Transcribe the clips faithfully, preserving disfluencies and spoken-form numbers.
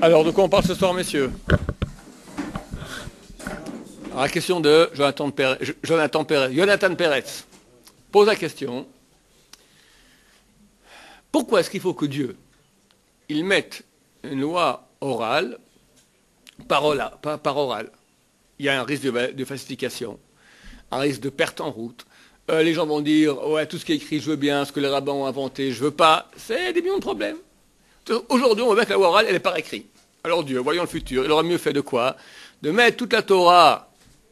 Alors, de quoi on parle ce soir, messieurs? Alors, la question de Jonathan Pérez, Jonathan Pérez, Jonathan Pérez pose la question: pourquoi est-ce qu'il faut que Dieu il mette une loi orale par, oral, par, par oral? Il y a un risque de, de falsification, un risque de perte en route. Euh, les gens vont dire: ouais, tout ce qui est écrit, je veux bien, ce que les rabbins ont inventé, je veux pas. C'est des millions de problèmes. Aujourd'hui, on voit bien que la loi orale, elle est par écrit. Alors Dieu, voyons le futur, il aurait mieux fait de quoi? De mettre toute la Torah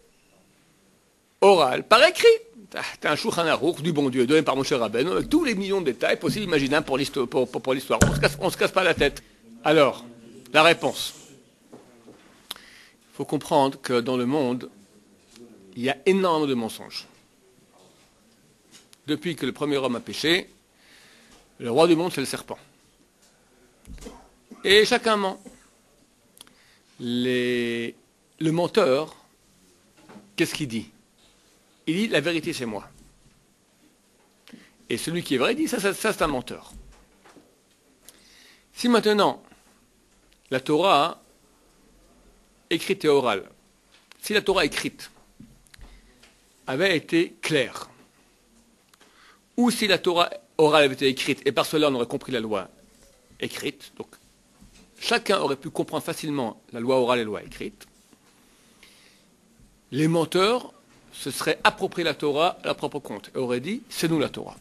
orale par écrit. T'as un Shulchan Aruch du bon Dieu, donné par Moshe Rabbeinu, avec tous les millions de détails possibles, imaginables pour l'histoire. Pour, pour, pour l'histoire. On ne se casse pas la tête. Alors, la réponse. Il faut comprendre que dans le monde, il y a énormément de mensonges. Depuis que le premier homme a péché, le roi du monde, c'est le serpent. Et chacun ment. Les... Le menteur, qu'est-ce qu'il dit? Il dit: la vérité, c'est moi. Et celui qui est vrai, il dit: ça, ça, ça c'est un menteur. Si maintenant, la Torah écrite et orale, si la Torah écrite avait été claire, ou si la Torah orale avait été écrite, et par cela on aurait compris la loi écrite, donc chacun aurait pu comprendre facilement la loi orale et la loi écrite, les menteurs se seraient approprié la Torah à leur propre compte et auraient dit: c'est nous la Torah.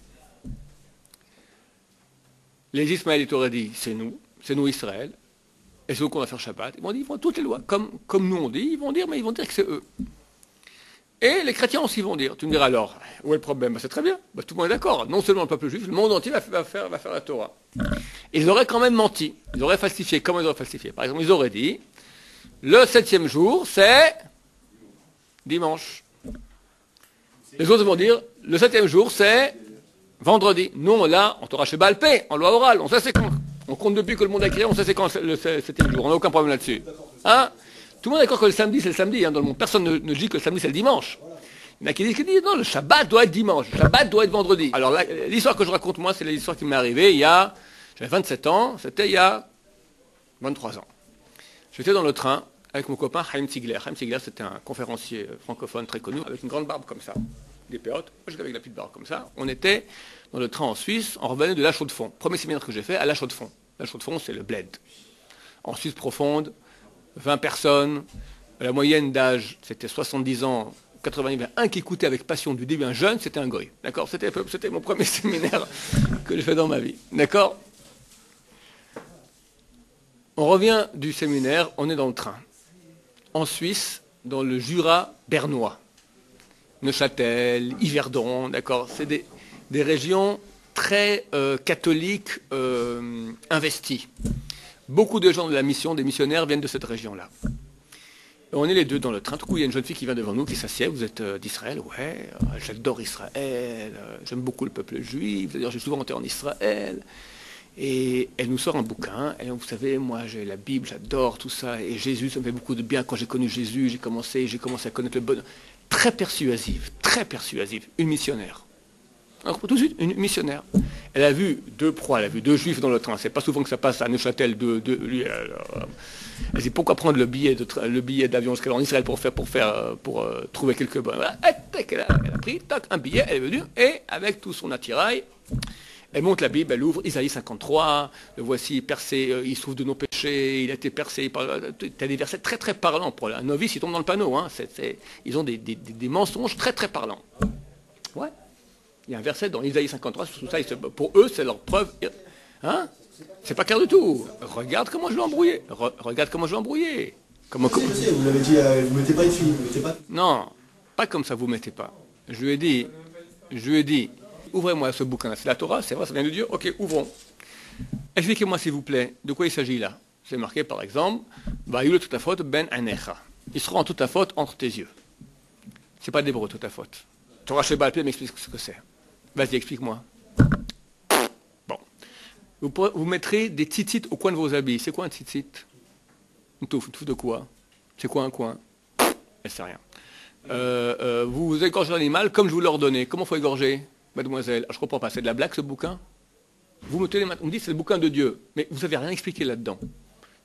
Les Ismaélites auraient dit: c'est nous, c'est nous Israël, et c'est nous qu'on va faire Shabbat. Ils vont dire: ils vont toutes les lois, comme, comme nous on dit, ils vont dire, mais ils vont dire que c'est eux. Et les chrétiens aussi vont dire. Tu me diras alors, où est le problème? Ben, c'est très bien, ben, tout le monde est d'accord. Non seulement le peuple juif, le monde entier va, va, faire, va faire la Torah. Ils auraient quand même menti, ils auraient falsifié. Comment ils auraient falsifié? Par exemple, ils auraient dit: le septième jour, c'est dimanche. Les autres vont dire: le septième jour, c'est vendredi. Nous, on l'a, on Torah chez Baal Pé, en loi orale. On sait c'est quand. On compte depuis que le monde a créé, on sait c'est quand le septième jour. On n'a aucun problème là-dessus. Hein? Tout le monde est d'accord que le samedi, c'est le samedi, hein, dans le monde. Personne ne, ne dit que le samedi, c'est le dimanche. Il y en a qui disent, qui disent: non, le Shabbat doit être dimanche. Le Shabbat doit être vendredi. Alors, là, l'histoire que je raconte, moi, c'est l'histoire qui m'est arrivée il y a, j'avais vingt-sept ans, c'était il y a vingt-trois ans. J'étais dans le train avec mon copain Chaim Tigler. Chaim Tigler, c'était un conférencier francophone très connu, avec une grande barbe comme ça, des péotes. Moi, j'étais avec la petite barbe comme ça. On était dans le train en Suisse, on revenait de La Chaux-de-Fonds. Premier séminaire que j'ai fait à La Chaux-de-Fonds. La Chaux-de-Fonds, c'est le bled. En Suisse profonde, vingt personnes, la moyenne d'âge, c'était soixante-dix ans, quatre-vingts, il y avait un qui écoutait avec passion du début, un jeune, c'était un goy. D'accord? C'était, c'était mon premier séminaire que j'ai fait dans ma vie. D'accord? On revient du séminaire, on est dans le train. En Suisse, dans le Jura bernois, Neuchâtel, Yverdon, d'accord, c'est des, des régions très euh, catholiques euh, investies. Beaucoup de gens de la mission, des missionnaires, viennent de cette région-là. Et on est les deux dans le train. Tout coup, il y a une jeune fille qui vient devant nous, qui s'assied. Vous êtes euh, d'Israël? Ouais, euh, j'adore Israël, euh, j'aime beaucoup le peuple juif, c'est-à-dire j'ai souvent été en Israël. Et elle nous sort un bouquin, et vous savez, moi j'ai la Bible, j'adore tout ça, et Jésus, ça me fait beaucoup de bien. Quand j'ai connu Jésus, j'ai commencé, j'ai commencé à connaître le bonheur. Très persuasive, très persuasive, une missionnaire. Alors, tout de suite, une missionnaire. Elle a vu deux proies, elle a vu deux juifs dans le train. C'est pas souvent que ça passe à Neuchâtel. De, de, lui, elle, elle dit: pourquoi prendre le billet, de tra- le billet d'avion jusqu'à en Israël pour faire, pour faire, pour euh, trouver quelques bonnes. Voilà. Elle, a, elle a pris tac, un billet, elle est venue, et avec tout son attirail, elle monte la Bible, elle ouvre Isaïe cinquante-trois, le voici percé, euh, il souffre de nos péchés, il a été percé par... Tu as des versets très très parlants. Pour un novice, il tombe dans le panneau. Hein. C'est, c'est, ils ont des, des, des mensonges très très parlants. Ouais. Il y a un verset dans Isaïe cinquante-trois, tout ça, pour eux, c'est leur preuve. Hein? C'est pas clair du tout. Regarde comment je l'ai embrouillé. Re- regarde comment je l'ai embrouillé. Comment, comment... Je sais, vous l'avez dit, euh, vous mettez pas une fille, vous mettez pas... Non, pas comme ça, vous mettez pas. Je lui ai dit, je lui ai dit, ouvrez-moi ce bouquin. C'est la Torah, c'est vrai, ça vient de Dieu. Ok, ouvrons. Expliquez-moi, s'il vous plaît, de quoi il s'agit là. C'est marqué, par exemple, Vayule toute ta faute, ben anecha. Il sera en toute ta faute entre tes yeux. C'est pas d'hébreu, toute ta faute. Torah chez Baal Pé m'explique ce que c'est. Vas-y, explique-moi. Bon. Vous, pourrez, vous mettrez des tzitzit au coin de vos habits. C'est quoi un tzitzit? Une touffe, une touffe de quoi? C'est quoi un coin? Elle sait rien. Euh, euh, vous égorgez l'animal comme je vous l'ordonnais. Comment faut égorger, mademoiselle? Je ne comprends pas. C'est de la blague, ce bouquin? Vous mettez les mains, on me dit c'est le bouquin de Dieu. Mais vous n'avez rien expliqué là-dedans.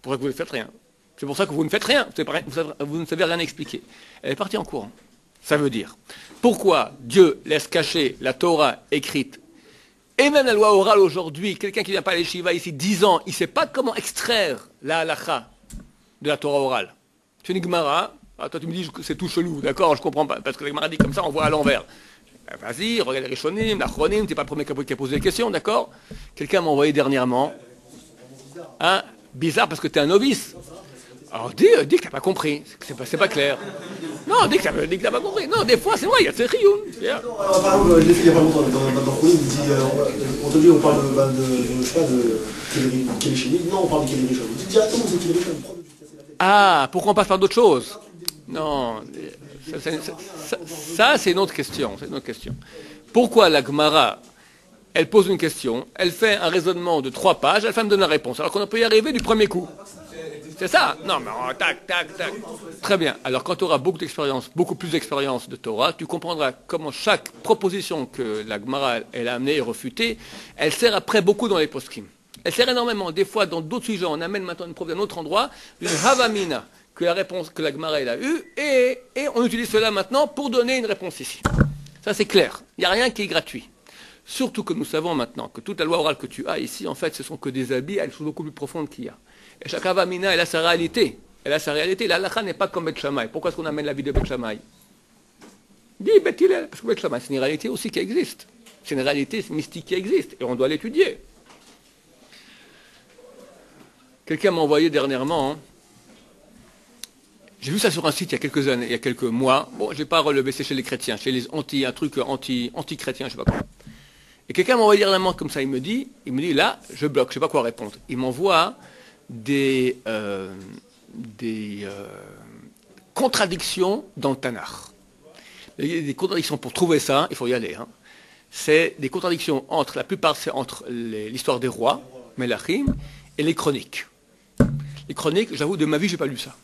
pour ça que vous ne faites rien. C'est pour ça que vous ne faites rien. Vous, savez, vous, savez, vous ne savez rien expliquer. Elle est partie en courant. Ça veut dire, pourquoi Dieu laisse cacher la Torah écrite et même la loi orale aujourd'hui? Quelqu'un qui vient pas à l'Eshiva ici dix ans, il ne sait pas comment extraire la halacha de la Torah orale. C'est une Gemara. Ah, toi, tu me dis que c'est tout chelou, d'accord? Je comprends pas. Parce que la Gemara dit comme ça, on voit à l'envers. Ben, vas-y, regarde les Rishonim, l'Achronim, t'es pas le premier qui a posé des questions, d'accord? Quelqu'un m'a envoyé dernièrement. Hein? Bizarre parce que tu es un novice. Alors dis, dis que tu n'as pas compris, c'est pas, c'est pas clair. Non, dis que tu n'as pas compris. Non, des fois, c'est vrai, il y a de ces rioun. Non, alors par exemple, je l'ai fait il n'y a pas longtemps, dans dans Khoulim, il dit, euh, on te dit, on parle de, bah, de, de je sais pas, de Kéléchini. Non, on parle de Kéléchini. Il dit directement, c'est Kéléchini. Ah, pourquoi on passe par d'autres choses? Non, ça, ça, ça, ça c'est une autre question, c'est une autre question. Pourquoi la Gemara, elle pose une question, elle fait un raisonnement de trois pages, elle fait me donner la réponse, alors qu'on peut y arriver du premier coup? C'est ça? Non, mais oh, tac, tac, tac. Très bien. Alors, quand tu auras beaucoup d'expérience, beaucoup plus d'expérience de Torah, tu comprendras comment chaque proposition que la Gemara elle a amenée et refutée, elle sert après beaucoup dans les poskim. Elle sert énormément. Des fois, dans d'autres sujets, on amène maintenant une preuve d'un autre endroit, une havamina, que la réponse que la Gemara elle a eue, et, et on utilise cela maintenant pour donner une réponse ici. Ça, c'est clair. Il n'y a rien qui est gratuit. Surtout que nous savons maintenant que toute la loi orale que tu as ici, en fait, ce sont que des habits à des choses beaucoup plus profondes qu'il y a. Et chaque havamina, elle a sa réalité. Elle a sa réalité. La halakha n'est pas comme Beth Shammai. Pourquoi est-ce qu'on amène la vie de Beth Shammai? Dis Beth Hillel, parce que Beth Shammai, c'est une réalité aussi qui existe. C'est une réalité mystique qui existe, et on doit l'étudier. Quelqu'un m'a envoyé dernièrement, hein, j'ai vu ça sur un site il y a quelques années, il y a quelques mois. Bon, je n'ai pas relevé, c'est chez les chrétiens, chez les anti, un truc anti, anti-chrétien, je ne sais pas quoi. Et quelqu'un m'a envoyé dernièrement comme ça, il me dit, il me dit là, je bloque, je ne sais pas quoi répondre. Il m'envoie des, euh, des euh, contradictions dans le Tanakh. Il y a des contradictions pour trouver ça, il faut y aller. Hein. C'est des contradictions entre, la plupart c'est entre les, l'histoire des rois, Melachim, et les chroniques. Les chroniques, j'avoue, de ma vie, je n'ai pas lu ça.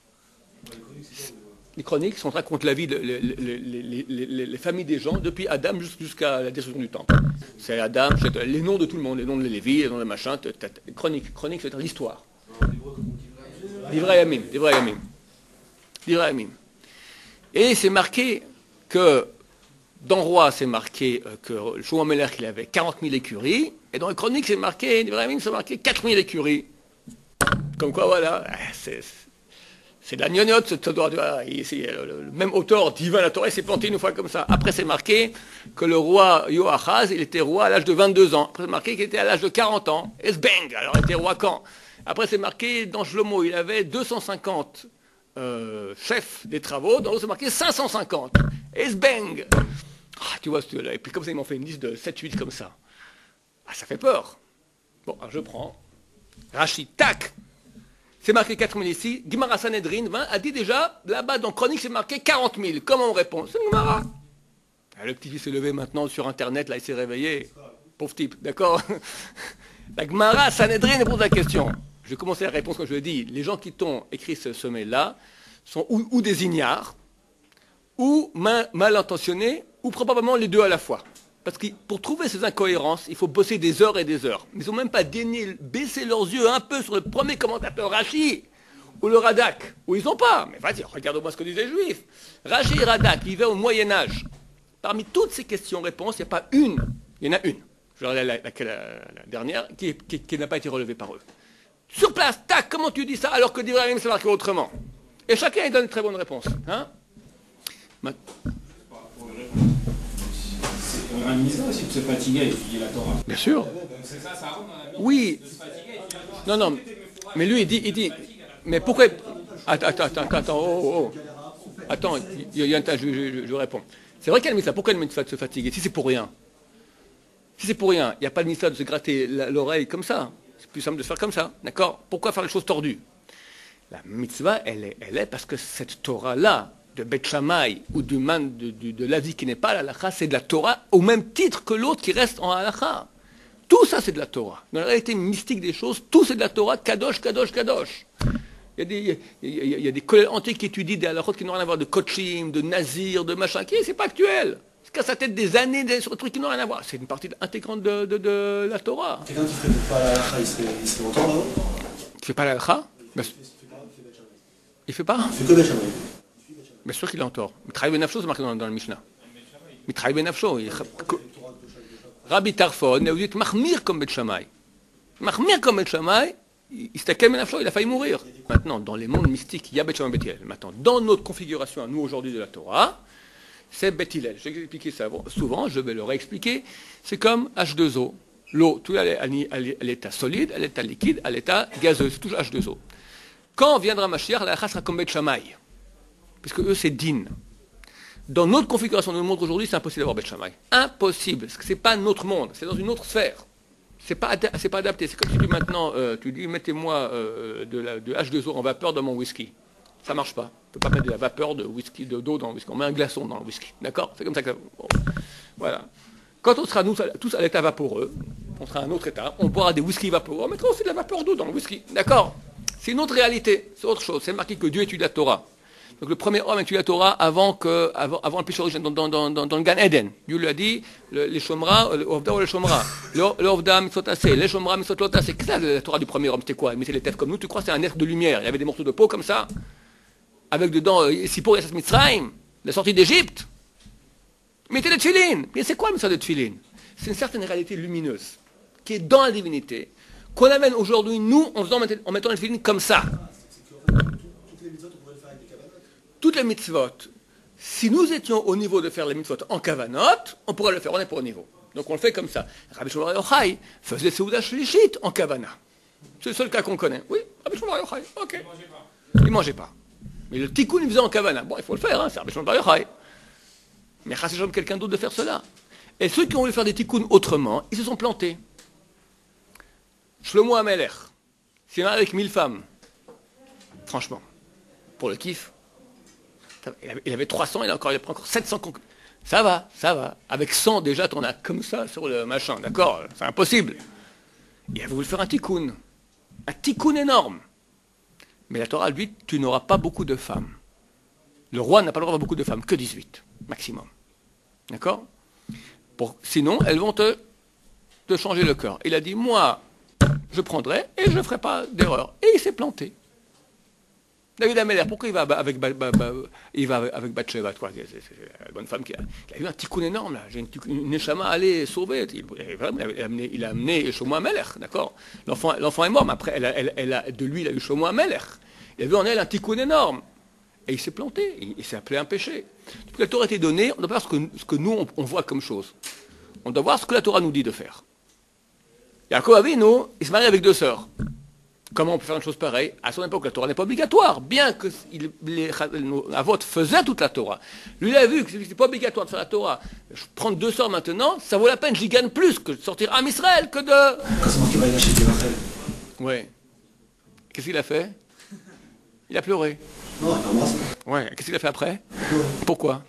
Les chroniques sont racontent la vie, de, les, les, les, les, les familles des gens, depuis Adam jusqu'à la destruction du temple. C'est Adam, c'est les noms de tout le monde, les noms de Lévi, les noms de machin, chronique, chronique, c'est l'histoire. Divrei Yamim, Divrei Yamim. Divrei Yamim. Et c'est marqué que, dans Roi, c'est marqué que Shlomo Amelech, il avait quarante mille écuries, et dans les chroniques, c'est marqué, Divrei Yamim, c'est marqué quatre mille écuries. Comme quoi, voilà, c'est... C'est de la gnognotte, ça doit, le même auteur divin, la Torah, s'est planté une fois comme ça. Après, c'est marqué que le roi Yoachaz, il était roi à l'âge de vingt-deux ans. Après, c'est marqué qu'il était à l'âge de quarante ans. Et bang, alors il était roi quand? Après, c'est marqué dans Shlomo, il avait deux cent cinquante euh, chefs des travaux. Dans l'autre, c'est marqué cinq cent cinquante. Et bang. Ah, tu vois, et puis comme ça, ils m'ont fait une liste de sept huit comme ça. Ah, ça fait peur. Bon, alors je prends. Rachid, tac. C'est marqué quatre mille ici. Gemara Sanhedrin vingt a dit déjà, là-bas dans Chronique, c'est marqué quarante mille. Comment on répond? C'est une Gemara. Ah, le petit s'est levé maintenant sur Internet, là, il s'est réveillé. Pauvre type, d'accord? La Gemara Sanhedrin pose la question. Je vais commencer la réponse quand je le dis. Les gens qui t'ont écrit ce sommet-là sont ou, ou des ignares, ou mal, mal intentionnés, ou probablement les deux à la fois. Parce que pour trouver ces incohérences, il faut bosser des heures et des heures. Ils n'ont même pas daigné baisser leurs yeux un peu sur le premier commentateur Rashi ou le Radak, où ils n'ont pas. Mais vas-y, regarde-moi ce que disaient les Juifs. Rashi et Radak vivaient au Moyen-Âge. Parmi toutes ces questions-réponses, il n'y a pas une, il y en a une, je vais regarder la, la, la, la dernière, qui, qui, qui n'a pas été relevée par eux. Sur place, tac, comment tu dis ça alors que Divrei Yamim c'est marqué autrement? Et chacun il donne une très bonne réponse. Hein? Un ministère aussi de se fatiguer à étudier la Torah. Bien sûr. Donc c'est ça, ça rentre dans la vie. Oui. Non, non. Mais lui, il dit, il dit. Mais pourquoi? Attends, attends, attends, attends. Oh, oh, oh. Attends, il y a un tas, je, je, je réponds. C'est vrai qu'il y a le mitzvah. Pourquoi le mitzvah de se fatiguer? Si c'est pour rien. Si c'est pour rien, il n'y a pas de mitzvah de se gratter l'oreille comme ça. C'est plus simple de se faire comme ça. D'accord? Pourquoi faire les choses tordues? La mitzvah, elle est, elle est parce que cette Torah-là, de Beth Shammai ou du man de, de, de l'avis qui n'est pas l'halakha, c'est de la Torah au même titre que l'autre qui reste en halakha. Tout ça, c'est de la Torah. Dans la réalité mystique des choses, tout c'est de la Torah, kadosh, kadosh, kadosh. Il y a des, il y a, il y a des collègues antiques qui étudient des halakhot qui n'ont rien à voir, de kochim, de nazir, de machin, qui c'est pas actuel. C'est casse sa tête des années des, sur des trucs qui n'ont rien à voir. C'est une partie intégrante de, de, de la Torah. Quelqu'un qui ne fait pas la halakha, il serait, il serait autant là-haut? Tu fais pas l'halakha? Ben, il fait pas. Il fait que Bet Shammai. Bien sûr qu'il est en tort. Mitraï ben nafsho, c'est marqué dans, dans le Mishnah. Mitraï ben nafsho. il- Rabbi Tarfon, il a dit Mahmir comme Bet Shammai. Mahmir comme Bet Shammai, il il s'était ben nafsho, il a failli mourir. Maintenant, dans les mondes mystiques, il y a Bet Shammai et Bet Hillel. Maintenant, dans notre configuration, à nous aujourd'hui de la Torah, c'est Bet Hillel. J'ai expliqué ça souvent, je vais le réexpliquer. C'est comme H deux O. L'eau, tout elle est à l'état solide, à l'état liquide, à l'état gazeux. C'est toujours H deux O. Quand viendra Mashiach, la halakha sera comme Bet Shammai. Puisque eux, c'est din. Dans notre configuration de notre monde aujourd'hui, c'est impossible d'avoir Bet Shammai. Impossible, parce que ce n'est pas notre monde, c'est dans une autre sphère. Ce n'est pas, pas adapté. C'est comme si tu maintenant, euh, tu dis, mettez-moi euh, de, la, de H deux O en vapeur dans mon whisky. Ça ne marche pas. On ne peut pas mettre de la vapeur de whisky, de, d'eau dans le whisky. On met un glaçon dans le whisky. D'accord? C'est comme ça que ça... Bon. Voilà. Quand on sera nous, tous à l'état vaporeux, on sera à un autre état, on boira des whisky vaporeux, on mettra aussi de la vapeur d'eau dans le whisky. D'accord? C'est une autre réalité, c'est autre chose. C'est marqué que Dieu étudie la Torah. Donc le premier homme étudie la Torah avant, que, avant, avant le péché originel dans, dans, dans, dans le Gan Eden. Dieu lui a dit, le, les Shomra, le Ovda ou les Shomra, le Ovda mitzotase, les Shomra mitzotase. C'est ça la Torah du premier homme, c'était quoi? Il mettait les têtes comme nous, tu crois que c'est un être de lumière. Il y avait des morceaux de peau comme ça, avec dedans, Sipor et Mitzrayim, la sortie d'Égypte. Il mettait les tefilines. Mais c'est quoi le message de tefilines? C'est une certaine réalité lumineuse, qui est dans la divinité, qu'on amène aujourd'hui, nous, en, faisant, en mettant les tefilines comme ça. Toutes les mitzvot, si nous étions au niveau de faire les mitzvot en kavanot, on pourrait le faire, on n'est pas au niveau. Donc on le fait comme ça. Rabbi Shmuel Bar Yochai faisait Seuda Shlishit en kavana. C'est le seul cas qu'on connaît. Oui, Rabbi Shmuel Bar Yochai, ok. Il ne mangeait pas. Mais le tikkun, il faisait en kavana. Bon, il faut le faire, hein, c'est Rabbi Shmuel Bar Yochai. Mais Chassidom quelqu'un d'autre de faire cela. Et ceux qui ont voulu faire des tikkuns autrement, ils se sont plantés. Shlomo HaMelech, s'il est marié avec mille femmes, franchement, pour le kiff, il avait trois cents, il a encore, il a pris encore sept cents concubines. Ça va, ça va. Avec cent, déjà, t'en as comme ça sur le machin, d'accord? C'est impossible. Il a voulu faire un tikkun. Un tikkun énorme. Mais la Torah, lui, tu n'auras pas beaucoup de femmes. Le roi n'a pas le droit d'avoir beaucoup de femmes, que dix-huit, maximum. D'accord? Pour, sinon, elles vont te, te changer le cœur. Il a dit, moi, je prendrai et je ne ferai pas d'erreur. Et il s'est planté. David Ameller, pourquoi il va avec, ba, ba, ba, il va avec Bathsheba? C'est, c'est, c'est la bonne femme qui a, qui a eu un tikkun énorme, là. J'ai une, une neshama à aller sauver. Il, il, a amené, il a amené Shlomo HaMelech, d'accord? L'enfant, l'enfant est mort, mais après, elle a, elle, elle a, de lui, il a eu Shlomo HaMelech. Il a vu en elle un tikkun énorme. Et il s'est planté, il, il s'est appelé un péché. Depuis que la Torah a été donnée, on doit voir ce que, ce que nous, on, on voit comme chose. On doit voir ce que la Torah nous dit de faire. Yaakov Avinu, il se marie avec deux sœurs. Comment on peut faire une chose pareille? À son époque, la Torah n'est pas obligatoire, bien que il, les Avot faisaient toute la Torah. Lui, il a vu que ce n'est pas obligatoire de faire la Torah. Je prends deux sœurs maintenant, ça vaut la peine, j'y gagne plus que de sortir Am Israël que de... Quand c'est moi qui va lâcher des Rachel. Oui. Qu'est-ce qu'il a fait? Il a pleuré. Non, il embrasse. Ouais. Qu'est-ce qu'il a fait après? Ouais. Pourquoi?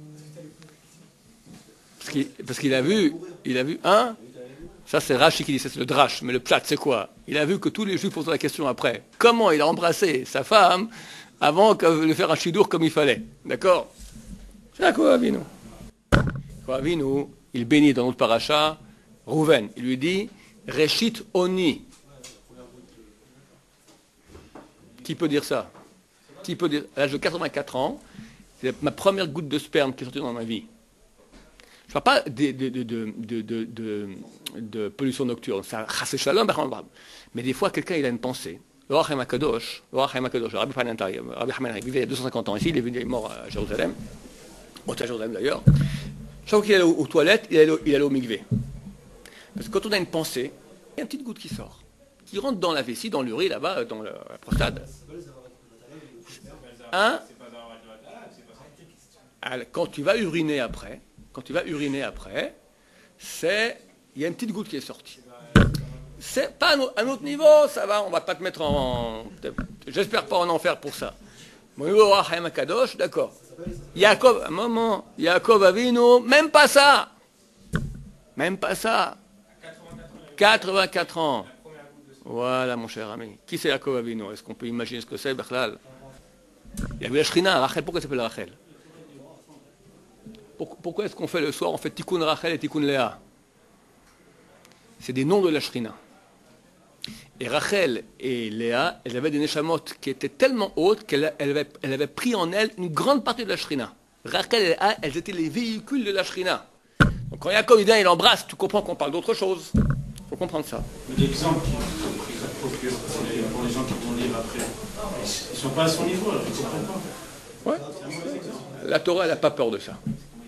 Parce qu'il, parce qu'il a vu, il a vu, hein? Ça, c'est Rashi qui dit, c'est le drash, mais le pshat, c'est quoi? Il a vu que tous les juifs posaient la question après. Comment il a embrassé sa femme avant de faire un chidour comme il fallait? D'accord? C'est Yaakov Avinu. Yaakov Avinu, il bénit dans notre paracha Rouven. Il lui dit, Reshit Oni. Qui peut dire ça? Qui peut dire, à l'âge de quatre-vingt-quatre ans, c'est ma première goutte de sperme qui est sortie dans ma vie. Je ne parle pas de, de, de, de, de, de, de pollution nocturne, ça, mais des fois, quelqu'un il a une pensée. Le Rachem HaKadosh, le Rachem HaKadosh, le Rabbi Hanantai, Rabbi Hanantai, il vivait il y a deux cent cinquante ans ici, il est, venu, il est mort à Jérusalem, bon, à Jérusalem d'ailleurs. Chaque fois qu'il allait aux, aux toilettes, il allait, il allait au mikvé. Parce que quand on a une pensée, il y a une petite goutte qui sort, qui rentre dans la vessie, dans l'urine, là-bas, dans la, la prostate. Hein? Alors, quand tu vas uriner après, quand tu vas uriner après, c'est, il y a une petite goutte qui est sortie. C'est pas à un autre niveau, ça va, on va pas te mettre en, j'espère pas en enfer pour ça. Mon niveau Rachem HaKadosh, d'accord. Yaakov, un moment, Yaakov Avinu, même pas ça, même pas ça. quatre-vingt-quatre ans. Voilà, mon cher ami. Qui c'est Yaakov Avinu? Est-ce qu'on peut imaginer ce que c'est, Bechlal? Il y avait la Shrina, Rachel, pourquoi ça s'appelle Rachel? Pourquoi est-ce qu'on fait le soir, on fait Tikkun Rachel et Tikkun Léa? C'est des noms de la Shrina. Et Rachel et Léa, elles avaient des neshamot qui étaient tellement hautes qu'elles avaient, elles avaient pris en elles une grande partie de la shrina. Rachel et Léa, elles étaient les véhicules de la shrina. Donc quand Yaakov vient, il embrasse, tu comprends qu'on parle d'autre chose. Il faut comprendre ça. L'exemple qui est pris pour les gens qui vont lire après, ils ne sont pas à son niveau, alors ils ne comprennent pas. Ouais. La Torah, elle n'a pas peur de ça.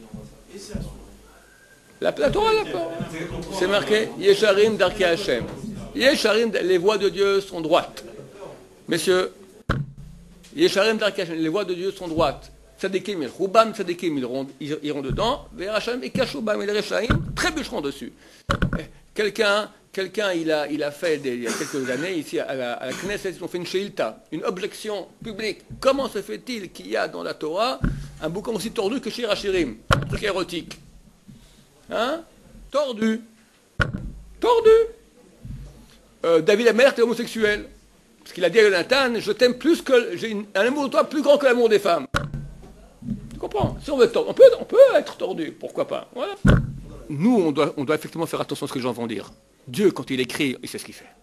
La, la Torah, elle n'a pas peur. C'est marqué Yesharim Darkei Hashem. Yesharim, les voies de Dieu sont droites. Messieurs, Yesharim Darkei Hashem, les voies de Dieu sont droites. Tzadikim, Roubam Tzadikim, ils iront, ils iront dedans. Veracham et Kashubam et les Rechaim trébucheront dessus. Quelqu'un, quelqu'un il, a, il a fait des, il y a quelques années, ici à la, à la Knesset, ils ont fait une sheilta, une objection publique. Comment se fait-il qu'il y a dans la Torah un bouquin aussi tordu que Shir Hashirim, un truc érotique? Hein? Tordu. Tordu. Euh, David Amelech était homosexuel. Parce qu'il a dit à Jonathan, je t'aime plus que. J'ai une, un amour de toi plus grand que l'amour des femmes. Tu comprends? Si on veut être tordu, on peut, on peut être tordu, pourquoi pas? Voilà. Nous, on doit, on doit effectivement faire attention à ce que les gens vont dire. Dieu, quand il écrit, il sait ce qu'il fait.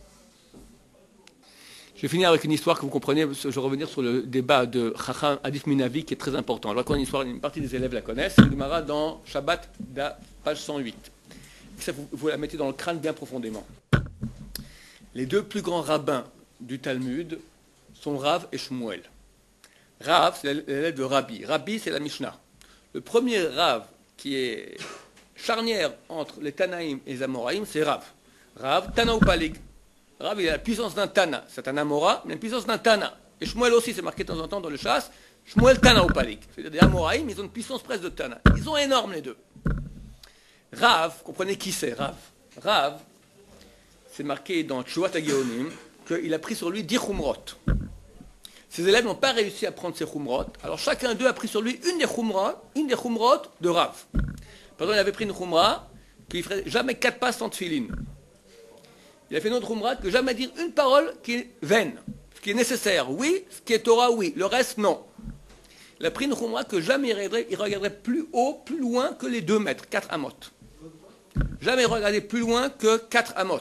Je vais finir avec une histoire que vous comprenez. Je vais revenir sur le débat de Chacham Adif Minavi qui est très important. Alors, quand une histoire, une partie des élèves la connaissent, c'est le Gemara dans Shabbat, page cent huit. Ça, vous, vous la mettez dans le crâne bien profondément. Les deux plus grands rabbins du Talmud sont Rav et Shmuel. Rav, c'est l'élève de Rabbi. Rabbi, c'est la Mishnah. Le premier Rav qui est charnière entre les Tanaïm et les Amoraïm, c'est Rav. Rav, Tana ou Palig. Rav, il a la puissance d'un Tana. C'est un Amora, mais la puissance d'un Tana. Et Shmuel aussi, c'est marqué de temps en temps dans le chasse. Shmuel, Tana ou Palig. C'est-à-dire des Amoraïm, ils ont une puissance presque de Tana. Ils sont énormes, les deux. Rav, comprenez qui c'est, Rav. Rav, c'est marqué dans Tshuvat HaGeonim qu'il a pris sur lui dix chumrot. Ses élèves n'ont pas réussi à prendre ces chumrot. Alors chacun d'eux a pris sur lui une des chumrot, une des chumrot de Rav. Par exemple, il avait pris une chumra qu'il ne ferait jamais quatre pas sans tefilin. Il a fait une autre chumra que jamais dire une parole qui est vaine, ce qui est nécessaire, oui, ce qui est Torah, oui, le reste, non. Il a pris une chumra que jamais il regarderait, il regarderait plus haut, plus loin que les deux mètres, quatre amot. Jamais regarder plus loin que quatre amot.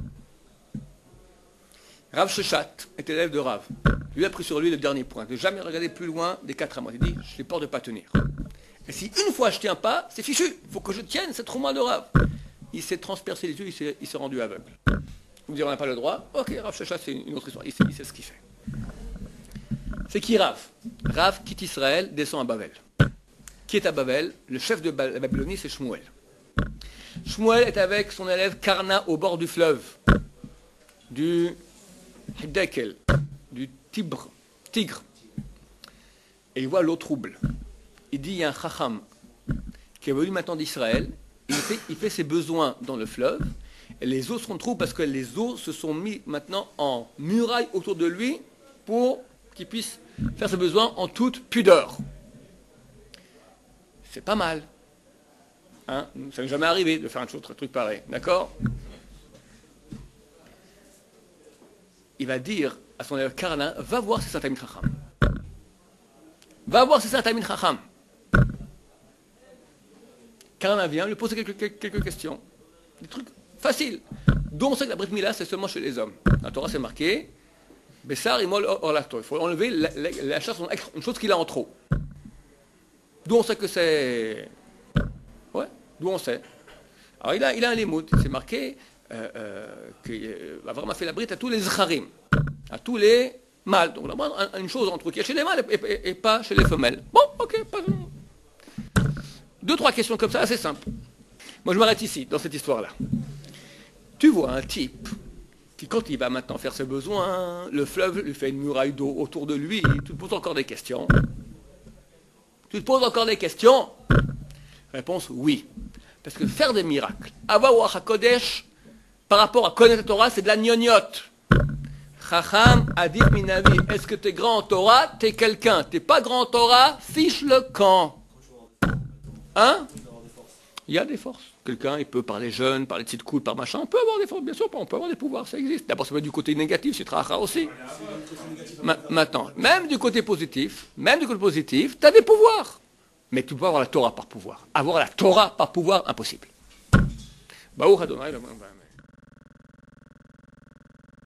Rav Shechat est élève de Rav. Lui a pris sur lui le dernier point, de jamais regarder plus loin des quatre amot. Il dit, j'ai peur de ne pas tenir. Et si une fois je ne tiens pas, c'est fichu. Il faut que je tienne cette chumra de Rav. Il s'est transpercé les yeux, il s'est, il s'est rendu aveugle. Vous me direz, on n'a pas le droit. Ok, Rav Shechat, c'est une autre histoire. Il sait, il sait ce qu'il fait. C'est qui Rav? Rav quitte Israël, descend à Bavel. Qui est à Bavel? Le chef de la Babylonie, c'est Shmuel. Shmuel est avec son élève Karna au bord du fleuve, du Hiddekel, du Tibre, Tigre. Et il voit l'eau trouble. Il dit, il y a un Chacham qui est venu maintenant d'Israël, il fait, il fait ses besoins dans le fleuve, et les eaux seront troubles parce que les eaux se sont mis maintenant en muraille autour de lui pour qu'il puisse faire ses besoins en toute pudeur. C'est pas mal. Hein, ça n'est jamais arrivé de faire un truc, un truc pareil, d'accord? Il va dire à son élève Karna, va voir si c'est un Talmid Chacham. Va voir si c'est un Talmid Chacham. Karna vient lui poser quelques, quelques, quelques questions. Des trucs faciles. D'où on sait que la Brit Mila, c'est seulement chez les hommes. Dans la Torah, c'est marqué Bessar imol orlato. Il faut enlever la, la, la chair, une chose qu'il a en trop. D'où on sait que c'est. Ouais, d'où on sait. Alors il a, il a un limoud, c'est marqué euh, euh, qu'Avram a fait la brite à tous les zcharim, à tous les mâles. Donc on a une chose entre eux qui est chez les mâles et, et, et pas chez les femelles. Bon, ok, pas. Deux, trois questions comme ça, assez simples. Moi je m'arrête ici, dans cette histoire-là. Tu vois un type qui, quand il va maintenant faire ses besoins, le fleuve lui fait une muraille d'eau autour de lui, tu te poses encore des questions. Tu te poses encore des questions? Réponse, oui. Parce que faire des miracles, avoir HaKodesh, par rapport à connaître la Torah, c'est de la gnognotte. Chacham, Adif Minavi, est-ce que t'es grand en Torah? T'es quelqu'un. T'es pas grand en Torah? Fiche le camp. Hein? Il y a des forces. Quelqu'un, il peut parler jeune, parler de sites cool, par machin, on peut avoir des forces, bien sûr, on peut avoir des pouvoirs, ça existe. D'abord, ça peut être du côté négatif, c'est Tracha aussi. Ma- maintenant, même du côté positif, même du côté positif, tu as des pouvoirs. Mais tu peux avoir la Torah par pouvoir. Avoir la Torah par pouvoir, impossible. Baruch Adonai, le